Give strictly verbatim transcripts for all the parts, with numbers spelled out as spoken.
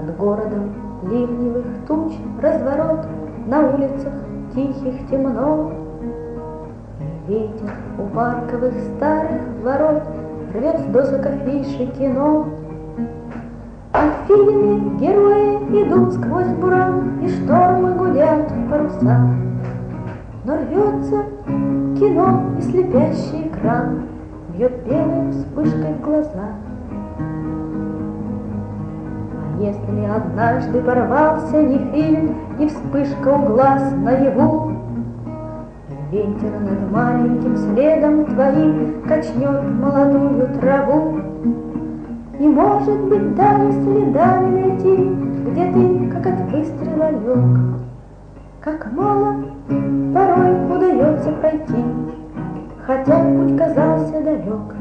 Над городом ливневых туч разворот, на улицах тихих темно. И ветер у парковых старых ворот рвет с досок афиши кино. А в фильме герои идут сквозь буран, и штормы гудят паруса. Но рвется кино, и слепящий экран бьет белой вспышкой в глаза. А если однажды порвался не фильм, не вспышка у глаз наяву, ветер над маленьким следом твоим качнет молодую траву. И, может быть, даже следами найти, где ты, как от выстрела, лег. Как мало порой удается пройти, хотя путь казался далек.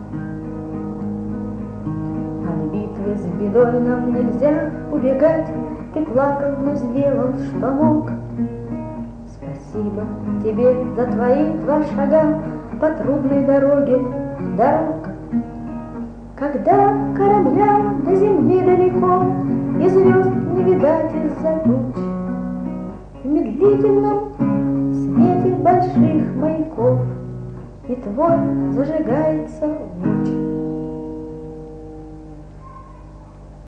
От битвы с бедой нам нельзя убегать, ты плакал, но сделал, что мог. Спасибо тебе за твои два шага по трудной дороге дорог. Когда кораблям до земли далеко, и звезд не видать из-за туч, в медлительном свете больших маяков и твой зажигается луч.